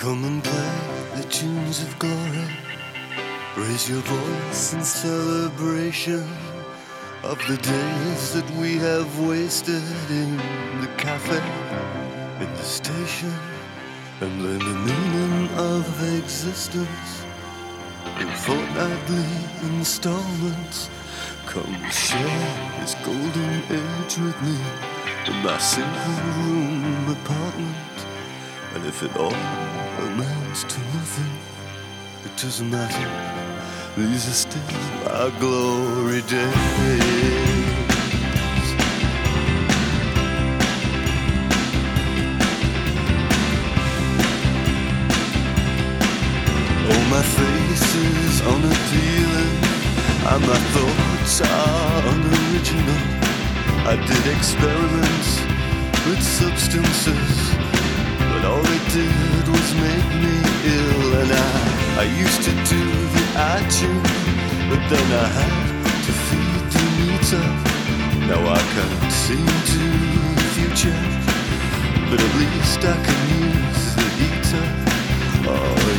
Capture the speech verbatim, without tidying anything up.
Come and play the tunes of glory. Raise your voice in celebration of the days that we have wasted in the cafe, in the station, and learn the meaning of existence in fortnightly installments. Come share this golden age with me in my single room apartment. And if it all amounts to nothing, it doesn't matter. These are still our glory days. Oh, my face is unappealing, and my thoughts are unoriginal. I did experiments with substances, but all they did was make me ill. And I, I used to do the iTunes, but then I had to feed the meter. Now I can't see into the future, but at least I can use the heater. Oh,